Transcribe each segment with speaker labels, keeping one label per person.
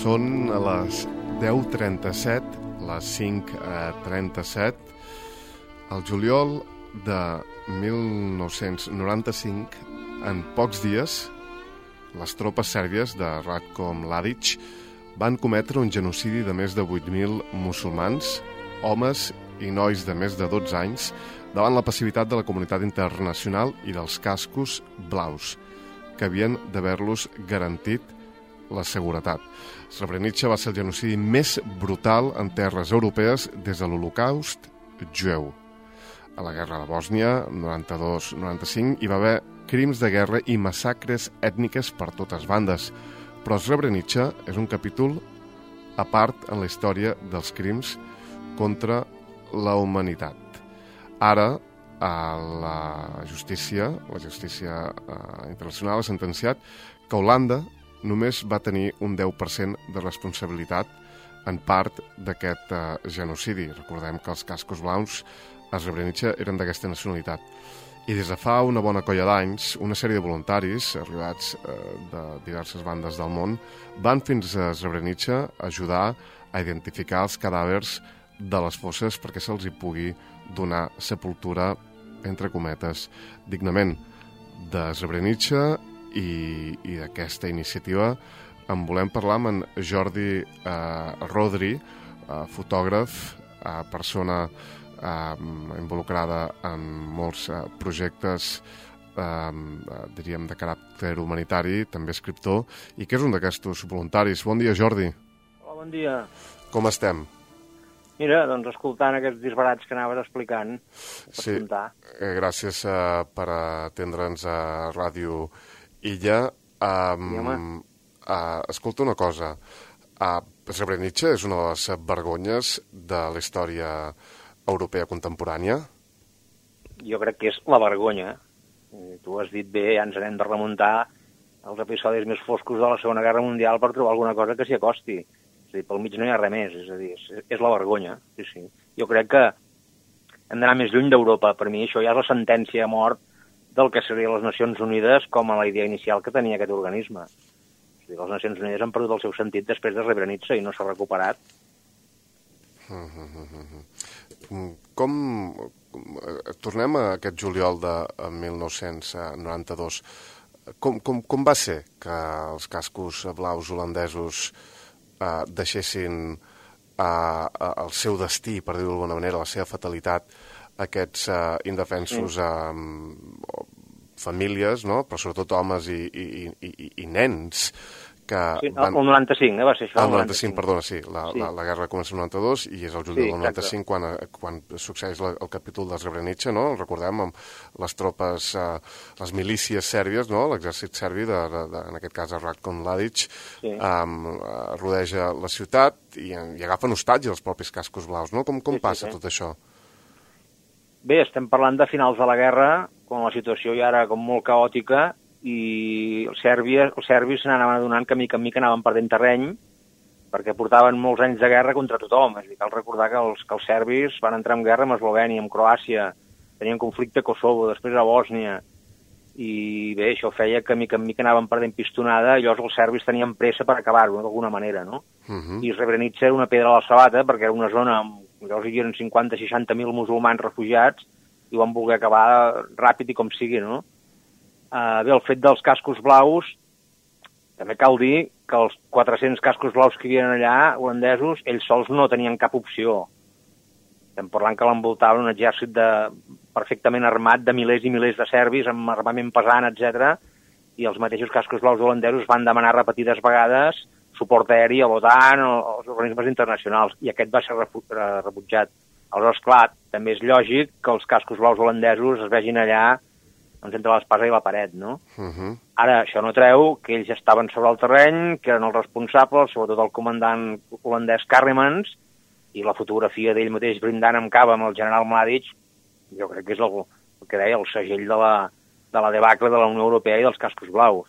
Speaker 1: Són a les 10:37, les 5:37, el juliol de 1995, en pocs dies, les tropes sèrbies de Ratko Mladic van cometre un genocidi de més de 8.000 musulmans, homes i nois de més de 12 anys, davant la passivitat de la comunitat internacional i dels cascos blaus, que havien d'haver-los garantit la seguretat. Srebrenica va ser el genocidi més brutal en terres europees des de l'Holocaust jueu. A la guerra de Bòsnia, 92-95, hi va haver crims de guerra i massacres ètniques per totes bandes, però Srebrenica és un capítol a part en la història dels crims contra la humanitat. Ara, la justícia internacional ha sentenciat que Holanda només va tenir un 10% de responsabilitat en part d'aquest genocidi. Recordem que els cascos blaus a Srebrenica eren d'aquesta nacionalitat. I des de fa una bona colla d'anys, una sèrie de voluntaris, arribats de diverses bandes del món, van fins a Srebrenica a ajudar a identificar els cadàvers de les fosses perquè se'ls hi pugui donar sepultura, entre cometes, dignament. De Srebrenica i d'aquesta iniciativa en volem parlar amb en Jordi Rodri, fotògraf, persona involucrada en molts projectes diríem de caràcter humanitari, també escriptor, i que és un d'aquests voluntaris. Bon dia, Jordi.
Speaker 2: Hola, bon dia.
Speaker 1: Com estem?
Speaker 2: Mira, doncs escoltant aquests disbarats que anaves explicant.
Speaker 1: Sí, gràcies per atendre'ns a Ràdio Illa. Escolta una cosa, Srebrenica és una de les vergonyes de la història europea contemporània?
Speaker 2: Jo crec que és la vergonya. Tu has dit bé, ja ens n'hem de remuntar als episodis més foscos de la Segona Guerra Mundial per trobar alguna cosa que s'hi acosti. És a dir, pel mig no hi ha res més, és a dir, és la vergonya. Sí, sí. Jo crec que hem d'anar més lluny d'Europa. Per mi això ja és la sentència a mort del que serien les Nacions Unides com a la idea inicial que tenia aquest organisme. És a dir, les Nacions Unides han perdut el seu sentit després de Srebrenica i no s'ha recuperat.
Speaker 1: Tornem a aquest juliol de 1992. Com va ser que els cascos blaus holandesos deixessin el seu destí, per dir-ho d'alguna manera, la seva fatalitat, aquests indefensos famílies, no? Però sobretot homes i nens que
Speaker 2: sí, el 95, va ser això.
Speaker 1: El 95, perdona, sí. La guerra comença el 92 i és el juliol del 95 quan succeeix el capítol de Srebrenica, no? Recordem, amb les tropes, les milícies sèrbies, no? L'exèrcit serbi, en aquest cas el Ratko Mladic, rodeja la ciutat i agafen hostatge els propis cascos blaus, no? Com passa tot això?
Speaker 2: Bé, estem parlant de finals de la guerra, quan la situació ja era com molt caòtica, i els serbis se n'anaven adonant que mica en mica anaven perdent terreny perquè portaven molts anys de guerra contra tothom. És a dir, cal recordar que els serbis van entrar en guerra amb Eslovènia, amb Croàcia, tenien conflicte a Kosovo, després a Bòsnia, i bé, això feia que mica en mica anaven perdent pistonada, i llavors els serbis tenien pressa per acabar-ho, d'alguna manera, no? I Srebrenica era una pedra a la sabata, perquè era una zona amb, llavors hi eren 50-60.000 musulmans refugiats, i ho van voler acabar ràpid i com sigui, no? Bé, el fet dels cascos blaus, també cal dir que els 400 cascos blaus que hi havia allà, holandesos, ells sols no tenien cap opció. Estem parlant que l'envoltava un exèrcit perfectament armat de milers i milers de serbis, amb armament pesant, etc. I els mateixos cascos blaus holandesos van demanar repetides vegades suport aeri a l'OTAN o als organismes internacionals, i aquest va ser rebutjat. Aleshores, clar, també és lògic que els cascos blaus holandesos es vegin allà entre l'espasa i la paret, no? Ara, això no treu que ells estaven sobre el terreny, que eren els responsables, sobretot el comandant holandès Karremans, i la fotografia d'ell mateix brindant amb cava amb el general Mladic, jo crec que és el que deia, el segell de la debacle de la Unió Europea i dels cascos blaus.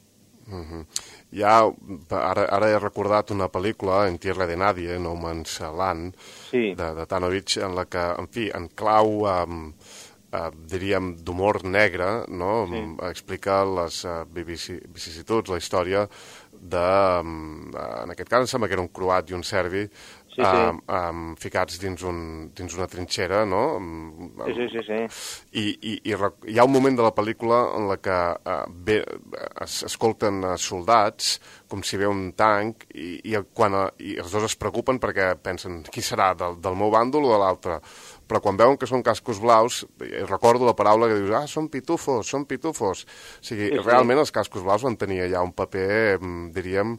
Speaker 1: Ara he recordat una pel·lícula, En tierra de nadie, No Man's Land, de Tanovic, en la que, en fi, en clau diríem, d'humor negre, no? Sí. Explica les vicissituds, la història de, en aquest cas em sembla que era un croat i un serbi, sí. Ficats dins una trinxera, no?
Speaker 2: Sí.
Speaker 1: I hi ha un moment de la pel·lícula en la que escolten soldats com si ve un tanc i els dos es preocupen perquè pensen qui serà, del meu bàndol o de l'altre, però quan veuen que són cascos blaus recordo la paraula que dius són pitufos, o sigui, realment els cascos blaus van tenir allà un paper, diríem,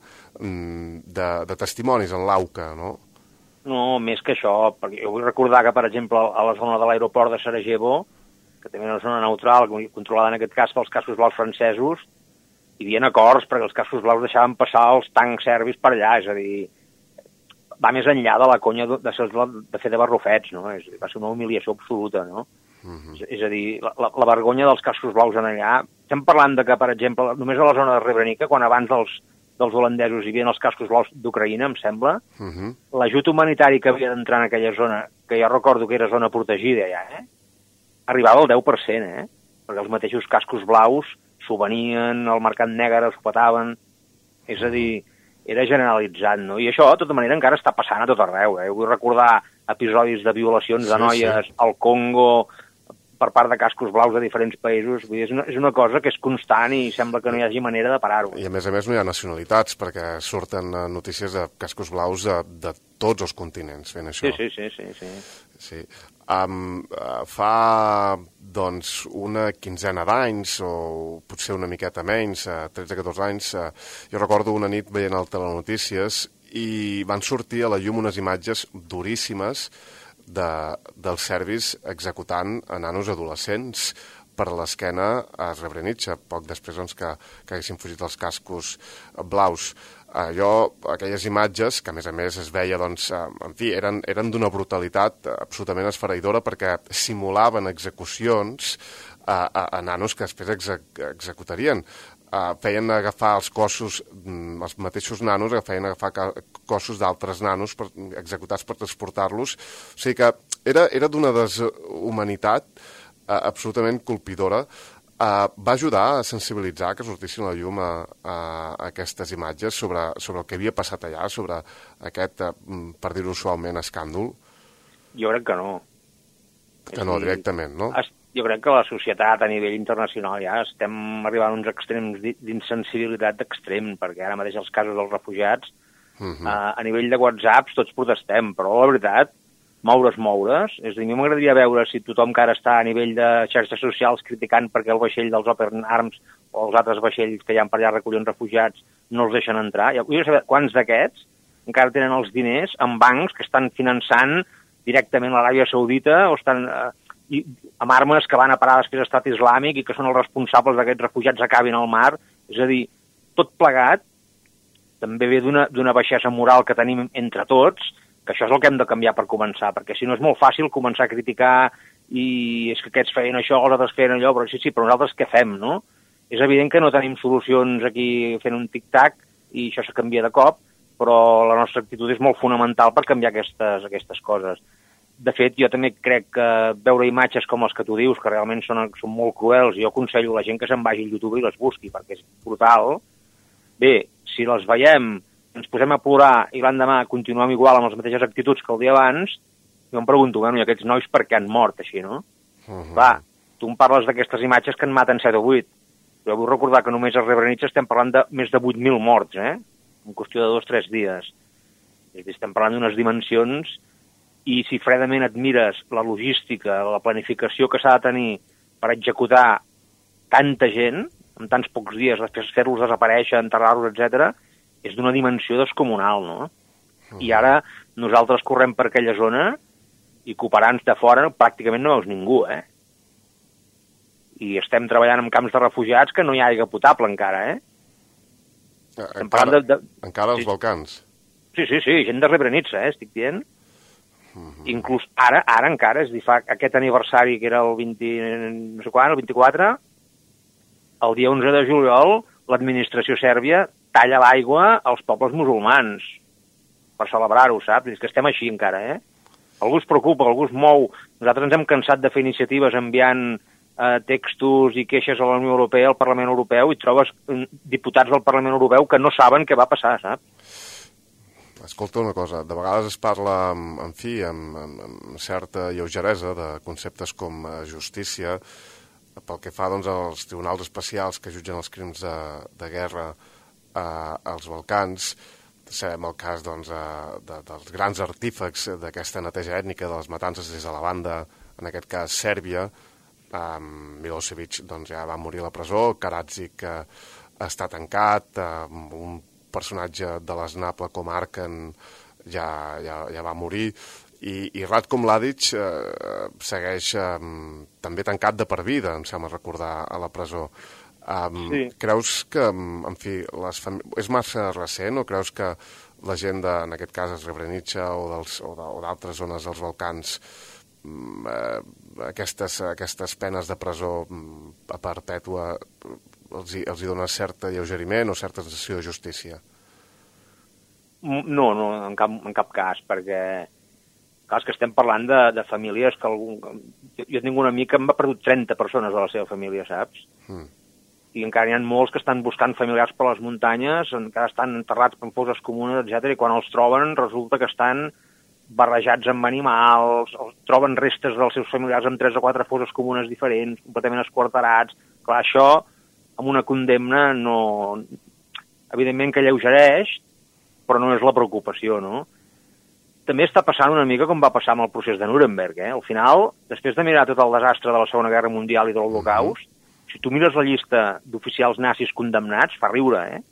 Speaker 1: de testimonis en l'AUCA, no?
Speaker 2: No, més que això, perquè jo vull recordar que, per exemple, a la zona de l'aeroport de Sarajevo, que també era una zona neutral, controlada en aquest cas pels cascos blaus francesos, hi havia acords perquè els cascos blaus deixaven passar els tancs serbis per allà, és a dir, va més enllà de la conya de fer de barrufets, no? Va ser una humiliació absoluta, no? És a dir, la vergonya dels cascos blaus en allà. Estem parlant de que, per exemple, només a la zona de Srebrenica, quan abans dels holandesos hi havia els cascos blaus d'Ucraïna, em sembla, l'ajut humanitari que havia d'entrar en aquella zona, que ja recordo que era zona protegida ja, arribava al 10%, perquè els mateixos cascos blaus s'ho venien al mercat negre, s'ho petaven, és a dir, era generalitzat, no? I això, de tota manera, encara està passant a tot arreu, Jo vull recordar episodis de violacions de noies al Congo per part de cascos blaus de diferents països. Vull dir, és una cosa que és constant i sembla que no hi hagi manera de parar-ho.
Speaker 1: I a més no hi ha nacionalitats, perquè surten notícies de cascos blaus de tots els continents fent això. Sí. Fa, doncs, una quinzena d'anys, o potser una miqueta menys, 13-14 anys, jo recordo una nit veient el Telenotícies i van sortir a la llum unes imatges duríssimes dels serbis executant a nanos adolescents per l'esquena a Srebrenica, poc després doncs, que haguessin fugit els cascos blaus. Aquelles imatges, que a més es veia, doncs, en fi, eren d'una brutalitat absolutament esfereïdora perquè simulaven execucions a nanos que després executarien. Feien agafar els cossos, els mateixos nanos feien agafar cossos d'altres nanos executats per transportar-los. O sigui que era d'una deshumanitat absolutament colpidora. Va ajudar a sensibilitzar que sortissin a la llum aquestes imatges sobre el que havia passat allà, sobre aquest, per dir-ho suaument, escàndol?
Speaker 2: Jo crec que no.
Speaker 1: Que no, directament, no?
Speaker 2: Jo crec que la societat a nivell internacional ja estem arribant a uns extrems d'insensibilitat extrem, perquè ara mateix els casos dels refugiats, a nivell de WhatsApps tots protestem, però la veritat, moure's. És a dir, a mi m'agradaria veure si tothom que ara està a nivell de xarxes socials criticant perquè el vaixell dels Open Arms o els altres vaixells que hi ha per allà recollint refugiats no els deixen entrar. Jo vull saber quants d'aquests encara tenen els diners en bancs que estan finançant directament l'Aràbia Saudita o estan amb armes que van a parar després a l'Estat Islàmic i que són els responsables d'aquests refugiats acabin al mar. És a dir, tot plegat també ve d'una baixesa moral que tenim entre tots, que això és el que hem de canviar per començar, perquè si no és molt fàcil començar a criticar i és que aquests feien això, els altres feien allò, però sí, però nosaltres què fem, no? És evident que no tenim solucions aquí fent un tic-tac i això se canvia de cop, però la nostra actitud és molt fonamental per canviar aquestes coses. De fet, jo també crec que veure imatges com les que tu dius, que realment són molt cruels, jo aconsello a la gent que se'n vagi al YouTube i les busqui, perquè és brutal. Bé, si les veiem, ens posem a plorar i l'endemà continuem igual amb les mateixes actituds que el dia abans, jo em pregunto, i aquests nois per què han mort així, no? Clar, tu em parles d'aquestes imatges que en maten 7 o 8. Jo vull recordar que només a Srebrenica estem parlant de més de 8.000 morts, en qüestió de 2 o 3 dies. És a dir, estem parlant d'unes dimensions i si fredament et mires la logística, la planificació que s'ha de tenir per executar tanta gent, en tants pocs dies, després fer-los desaparèixer, enterrar-los, etc., és d'una dimensió descomunal, no? I ara nosaltres correm per aquella zona i cooperants de fora pràcticament no veus ningú, I estem treballant en camps de refugiats que no hi ha aigua potable encara,
Speaker 1: Encara als Balcans?
Speaker 2: Sí, gent de Srebrenica, estic dient. Inclús ara encara, és a dir, fa aquest aniversari que era el 24, el dia 11 de juliol, l'administració sèrbia talla l'aigua als pobles musulmans per celebrar-ho, saps? És que estem així encara, Algú es preocupa, algú es mou, Nosaltres ens hem cansat de fer iniciatives enviant textos i queixes a la Unió Europea, al Parlament Europeu, i trobes diputats del Parlament Europeu que no saben què va passar, saps?
Speaker 1: Escolta una cosa, de vegades es parla, en fi, amb certa lleugeresa de conceptes com justícia, pel que fa doncs, als tribunals especials que jutgen els crims de guerra als Balcans. Sabem el cas doncs, dels grans artífecs d'aquesta neteja ètnica, de les matances des de la banda, en aquest cas Sèrbia. Milosevic doncs, ja va morir a la presó, Karadzic està tancat, un personatge de l'Snapla com Arkan ja va morir, i Ratko Mladic segueix també tancat de per vida, em sembla recordar, a la presó. Sí. Creus que, en fi, és massa recent, o creus que la gent en aquest cas, a Srebrenica o d'altres zones dels Balcans, aquestes penes de presó a perpètua els hi dona certa alleugeriment o certa sensació de justícia?
Speaker 2: No, en cap cas, perquè clar, és que estem parlant de famílies que jo tinc un amic que em va perdut 30 persones de la seva família, saps? I encara n'hi ha molts que estan buscant familiars per les muntanyes, encara estan enterrats en fosses comunes, etc. I quan els troben resulta que estan barrejats amb animals, troben restes dels seus familiars en 3 o 4 fosses comunes diferents, completament esquarterats. Clar, això, amb una condemna, no... Evidentment que alleugereix, però no és la preocupació, no? També està passant una mica com va passar amb el procés de Nuremberg, eh? Al final, després de mirar tot el desastre de la Segona Guerra Mundial i de l'Holocaust, si tu mires la llista d'oficials nazis condemnats, fa riure, eh?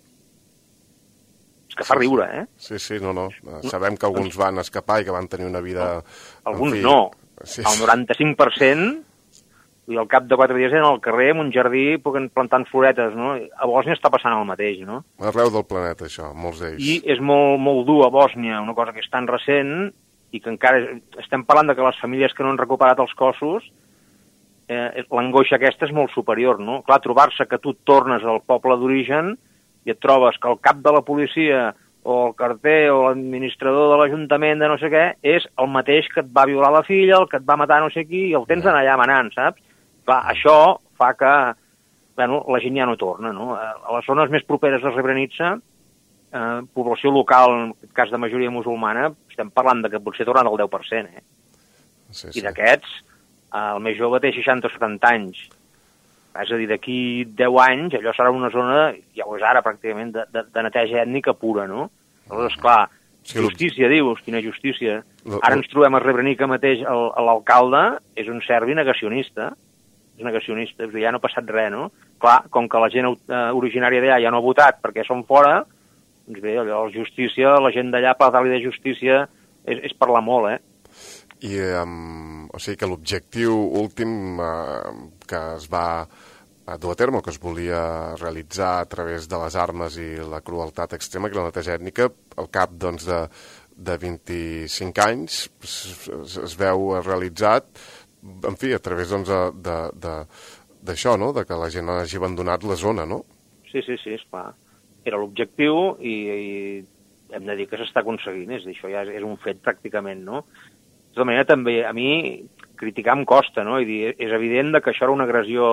Speaker 2: És que fa riure, eh?
Speaker 1: Sí, no. Sabem que alguns van escapar i que van tenir una vida...
Speaker 2: Alguns no. El 95%, i al cap de 4 dies eren al carrer, en un jardí, plantant floretes, no? A Bòsnia està passant el mateix, no?
Speaker 1: Arreu del planeta, això, molts d'ells.
Speaker 2: I és molt dur a Bòsnia, una cosa que és tan recent, i que encara estem parlant de que les famílies que no han recuperat els cossos, l'angoixa aquesta és molt superior, no? Clar, trobar-se que tu tornes al poble d'origen i et trobes que el cap de la policia o el carter o l'administrador de l'Ajuntament de no sé què és el mateix que et va violar la filla, el que et va matar no sé qui, i el tens allà manant, saps? Clar, això fa que la gent ja no torna, no? A les zones més properes a Srebrenica, població local, en aquest cas de majoria musulmana, estem parlant de que potser tornen el 10%, eh? Sí. I d'aquests, el més jove té 60 o 70 anys. És a dir, d'aquí 10 anys, allò serà una zona, ja ho és ara pràcticament, de neteja ètnica pura, no? Aleshores, clar, justícia, dius, quina justícia. Ara ens trobem a Srebrenica mateix, l'alcalde és un serbi negacionista, és a dir, ja no ha passat res, no? Clar, com que la gent originària d'allà ja no ha votat perquè són fora, doncs bé, allò, la justícia, la gent d'allà, parlar-li de justícia és parlar molt, eh?
Speaker 1: I, o sigui que l'objectiu últim que es va dur a terme, que es volia realitzar a través de les armes i la crueltat extrema, que la neteja ètnica, al cap doncs, de 25 anys es veu realitzat, en fi, a través doncs, d'això, no?, de que la gent hagi abandonat la zona, no?
Speaker 2: Sí, esclar. Era l'objectiu i hem de dir que s'està aconseguint, això ja és un fet pràcticament, no? De tota manera, també, a mi, criticar em costa, no? I dir, és evident que això era una agressió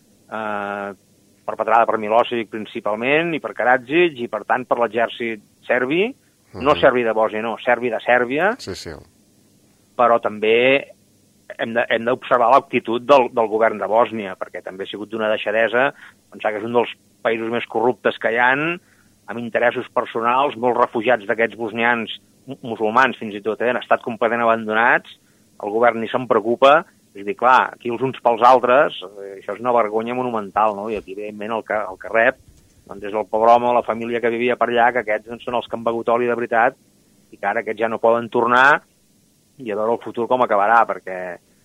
Speaker 2: perpetrada per Milosevic principalment, i per Karadzic, i per tant per l'exèrcit serbi, no serbi de Bòsnia, no, serbi de Sèrbia,
Speaker 1: sí.
Speaker 2: Però també hem d'observar l'actitud del govern de Bòsnia, perquè també ha sigut d'una deixadesa, pensar que és un dels països més corruptes que hi ha, amb interessos personals, molts refugiats d'aquests bosnians, musulmans fins i tot, han estat completament abandonats, el govern ni se'n preocupa, és a dir, clar, aquí els uns pels altres, això és una vergonya monumental, no? I aquí, evidentment, el que rep, doncs és el pobre home o la família que vivia per allà, que aquests doncs, són els que han begut oli de veritat, i que ara aquests ja no poden tornar, i a veure el futur com acabarà, perquè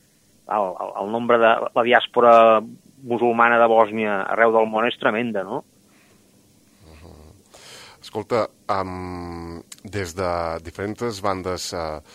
Speaker 2: el nombre de la diàspora musulmana de Bòsnia arreu del món és tremenda, no?
Speaker 1: Escolta, des de diferents bandes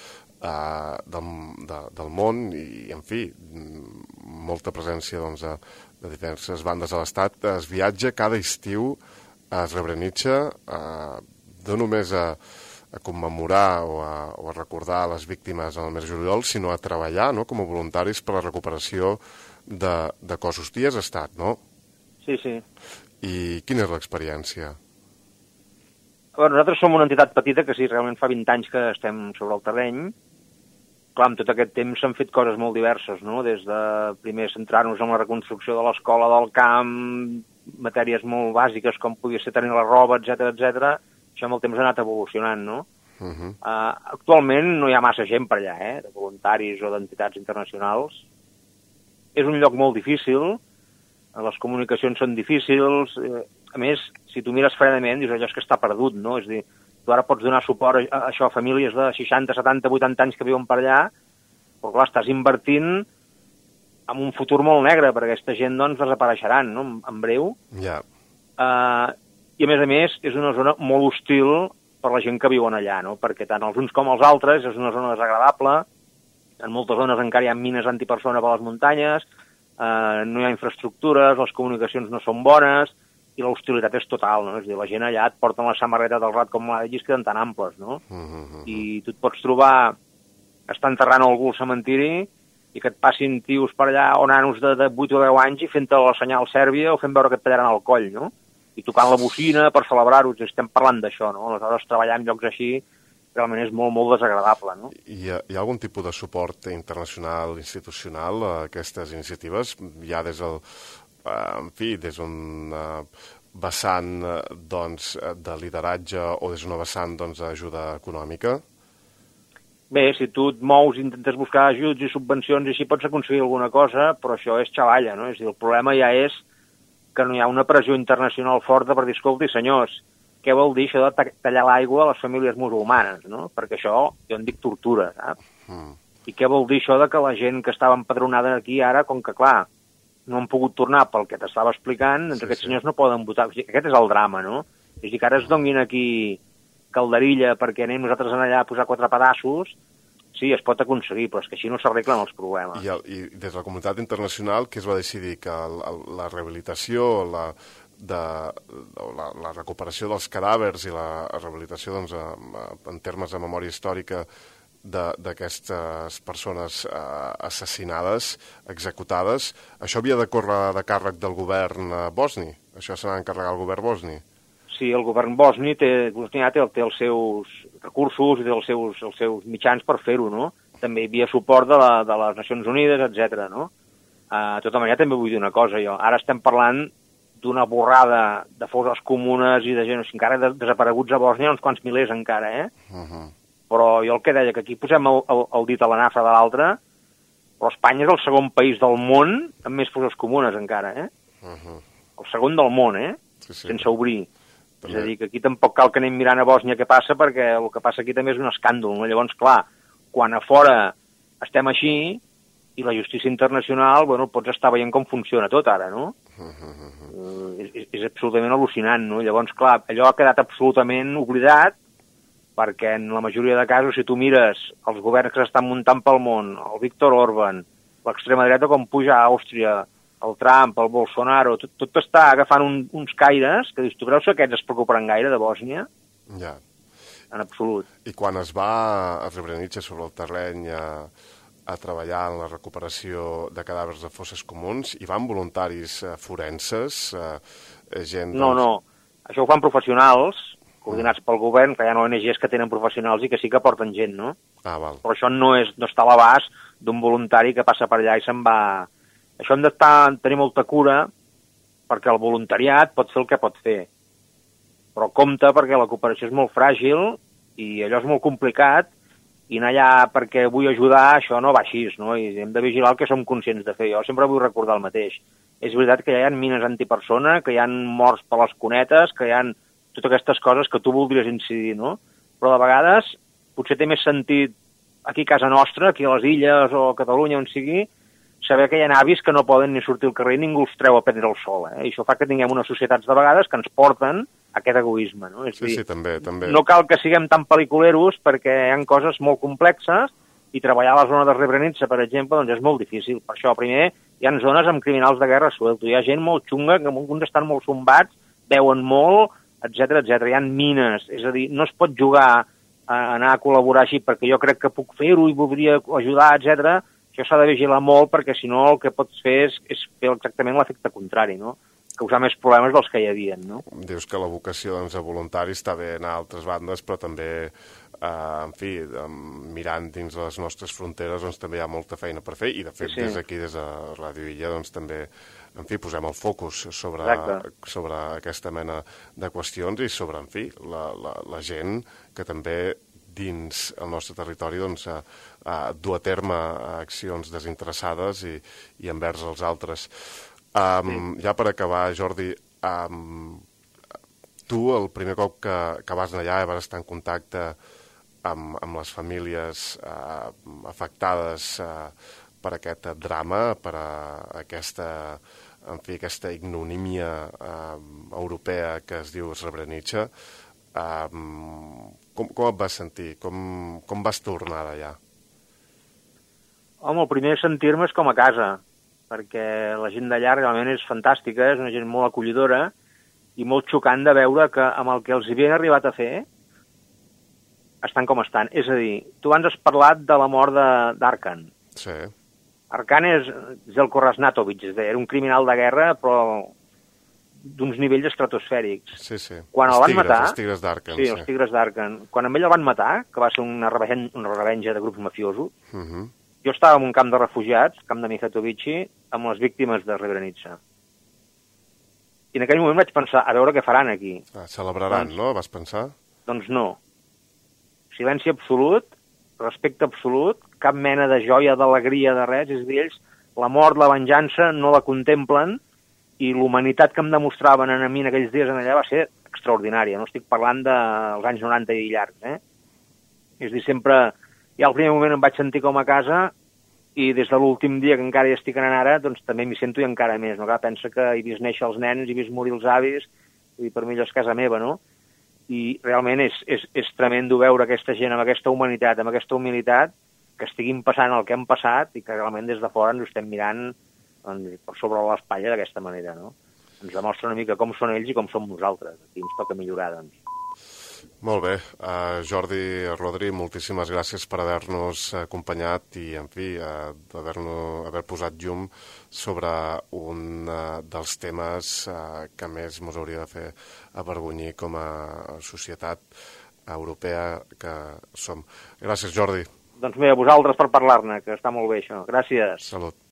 Speaker 1: del món i, en fi, molta presència doncs, de diverses bandes a l'Estat, es viatja cada estiu a Srebrenica, no només a a commemorar o a recordar les víctimes en el mes de juliol, sinó a treballar, no?, com a voluntaris per la recuperació de cossos. Tu hi has estat, no?
Speaker 2: Sí, sí.
Speaker 1: I quina és l'experiència?
Speaker 2: Nosaltres som una entitat petita que sí, realment fa 20 anys que estem sobre el terreny. Clar, en tot aquest temps s'han fet coses molt diverses, no? Des de primer centrar-nos en la reconstrucció de l'escola del camp, matèries molt bàsiques com podia ser tenir la roba, etc. Això amb el temps ha anat evolucionant, no? Actualment no hi ha massa gent per allà, de voluntaris o d'entitats internacionals. És un lloc molt difícil, les comunicacions són difícils, a més, si tu mires fredament, dius allò és que està perdut, no? És a dir, tu ara pots donar suport a això a famílies de 60, 70, 80 anys que viuen per allà, però clar, estàs invertint en un futur molt negre, perquè aquesta gent doncs desapareixeran, no?, en breu.
Speaker 1: Ja.
Speaker 2: I a més, és una zona molt hostil per la gent que viuen allà, no?, perquè tant els uns com els altres és una zona desagradable, en moltes zones encara hi ha mines antipersona per les muntanyes, no hi ha infraestructures, les comunicacions no són bones, i l'hostilitat és total, no? És a dir, la gent allà et porten la samarreta del rat com la de llis, queden tan amples, no? I tu et pots trobar estar enterrant algú al cementiri i que et passin tios per allà o nanos de 8 o 10 anys i fent-te la senyal sèrbia o fent veure que et tallaran el coll, no? I tocant la bocina per celebrar-ho, estem parlant d'això, no? Aleshores, treballar en llocs així realment és molt, molt desagradable, no?
Speaker 1: Hi ha algun tipus de suport internacional, institucional a aquestes iniciatives? Ja des del... des d'un vessant doncs, de lideratge o des d'una vessant d'ajuda econòmica?
Speaker 2: Bé, si tu et mous i intentes buscar ajuts i subvencions i així pots aconseguir alguna cosa, però això és xavalla, no? És a dir, el problema ja és que no hi ha una pressió internacional forta per dir, escolti, senyors, què vol dir això de tallar l'aigua a les famílies musulmanes, no? Perquè això, jo en dic tortura, saps? I què vol dir això de que la gent que estava empadronada aquí ara, com que, clar, no han pogut tornar pel que t'estava explicant, doncs aquests senyors no poden votar. O sigui, aquest és el drama, no? És a dir, que ara es donin aquí calderilla perquè anem nosaltres allà a posar 4 pedassos, sí, es pot aconseguir, però és que així no s'arreglen els problemes.
Speaker 1: I des de la comunitat internacional, què es va decidir? Que la rehabilitació, la recuperació dels cadàvers i la rehabilitació doncs, en termes de memòria històrica d'aquestes persones assassinades, executades, això havia de córrer de càrrec del govern bosni? Això se n'ha d'encarregar el govern bosni?
Speaker 2: Sí, el govern bosni té els seus recursos i té els seus mitjans per fer-ho, no? També hi havia suport de les Nacions Unides, etc. no? De tota manera, també vull dir una cosa, jo. Ara estem parlant d'una borrada de fosses comunes i de gent, encara desapareguts a Bòsnia, uns quants milers encara, Però jo el que deia, que aquí posem el dit a la nafra de l'altre, però Espanya és el segon país del món amb més fosses comunes encara, El segon del món,
Speaker 1: Sí.
Speaker 2: Sense obrir. També. És a dir, que aquí tampoc cal que anem mirant a Bòsnia què passa, perquè el que passa aquí també és un escàndol, no? Llavors, clar, quan a fora estem així, i la justícia internacional, bueno, pots estar veient com funciona tot ara, no? És absolutament al·lucinant, no? Llavors, clar, allò ha quedat absolutament oblidat, perquè en la majoria de casos, si tu mires els governs que s'estan muntant pel món, el Víctor Orban, l'extrema dreta com puja a Àustria, el Trump, el Bolsonaro, tot està agafant uns caires que dius, tu creus que aquests es preocuparan gaire de Bòsnia?
Speaker 1: Ja.
Speaker 2: En absolut.
Speaker 1: I quan es va a Srebrenica sobre el terreny a treballar en la recuperació de cadàvers de fosses comuns, hi van voluntaris forenses, gent...
Speaker 2: No. Això ho fan professionals, coordinats pel govern, que hi ha ONGs que tenen professionals i que sí que porten gent, no?
Speaker 1: Val.
Speaker 2: Però això no està a l'abast d'un voluntari que passa per allà i se'n va... Això hem de tenir molta cura perquè el voluntariat pot fer el que pot fer. Però compte perquè la cooperació és molt fràgil i allò és molt complicat i anar allà perquè vull ajudar, això no va així, no? I hem de vigilar el que som conscients de fer. Jo sempre vull recordar el mateix. És veritat que hi ha mines antipersona, que hi ha morts per les cunetes, que hi ha totes aquestes coses que tu voldries incidir, no? Però de vegades potser té més sentit aquí a casa nostra, aquí a les Illes o a Catalunya, on sigui, saber que hi ha avis que no poden ni sortir al carrer i ningú els treu a prendre el sol, I això fa que tinguem unes societats de vegades que ens porten a aquest egoisme, no? És
Speaker 1: sí,
Speaker 2: dir,
Speaker 1: també.
Speaker 2: No cal que siguem tan pel·liculeros perquè hi ha coses molt complexes i treballar a la zona de Srebrenica, per exemple, doncs és molt difícil. Per això, primer, hi ha zones amb criminals de guerra suelto, hi ha gent molt xunga, que alguns estan molt sombats, veuen molt, etc. Hi ha mines, és a dir, no es pot jugar anar a col·laborar així perquè jo crec que puc fer-ho i voldria ajudar, etc. Això s'ha de vigilar molt perquè si no el que pots fer és fer exactament l'efecte contrari, no? Causar més problemes dels que hi havia, no?
Speaker 1: Dius que la vocació doncs, a voluntari està bé anar a altres bandes, però també, en fi, mirant dins les nostres fronteres, doncs també hi ha molta feina per fer, i de fet des d'aquí, des de Ràdio Illa, doncs també, en fi, posem el focus sobre aquesta mena de qüestions i sobre, en fi, la gent que també dins el nostre territori doncs, dur a terme accions desinteressades i envers els altres. Ja per acabar, Jordi, tu el primer cop que vas anar allà vas estar en contacte amb les famílies afectades per aquest drama, per aquesta, en fi, aquesta ignomínia europea que es diu Srebrenica. Com et vas sentir? Com vas tornar d'allà?
Speaker 2: Home, el primer sentir-me és com a casa, perquè la gent d'allà realment és fantàstica, és una gent molt acollidora i molt xocant de veure que amb el que els havien arribat a fer estan com estan. És a dir, tu abans has parlat de la mort d'Arkan.
Speaker 1: Sí.
Speaker 2: Arkan és Zeljko Ražnatović, era un criminal de guerra, però d'uns nivells estratosfèrics.
Speaker 1: Sí, sí.
Speaker 2: Quan el van matar...
Speaker 1: Els tigres d'Arkan.
Speaker 2: Sí, els tigres d'Arkan. Quan amb ell el van matar, que va ser una revenja de grups mafiosos, jo estava en un camp de refugiats, camp de Mihatovici, amb les víctimes de Srebrenica. I en aquell moment vaig pensar, a veure què faran aquí.
Speaker 1: Celebraran, no? Vas pensar?
Speaker 2: Doncs no. Silenci absolut, respecte absolut, cap mena de joia, d'alegria, de res. És a dir, ells, la mort, la venjança, no la contemplen, i l'humanitat que em demostraven a mi en aquells dies en allà va ser extraordinària. No estic parlant dels anys 90 i llargs, És a dir, sempre... I al primer moment em vaig sentir com a casa i des de l'últim dia que encara hi estic anant ara, doncs també m'hi sento i encara més. No? Clar, pensa que he vist néixer els nens, he vist morir els avis, i per mi allò és casa meva, no? I realment és tremendo veure aquesta gent amb aquesta humanitat, amb aquesta humilitat, que estiguin passant el que han passat i que realment des de fora ens ho estem mirant per sobre l'espatlla d'aquesta manera, no? Ens demostra una mica com són ells i com som nosaltres. Aquí ens toca millorar, doncs.
Speaker 1: Molt bé. Jordi Rodri, moltíssimes gràcies per haver-nos acompanyat i, en fi, haver posat llum sobre un dels temes que més ens hauria de fer avergonyir com a societat europea que som. Gràcies, Jordi.
Speaker 2: Doncs bé, a vosaltres per parlar-ne, que està molt bé això. Gràcies.
Speaker 1: Salut.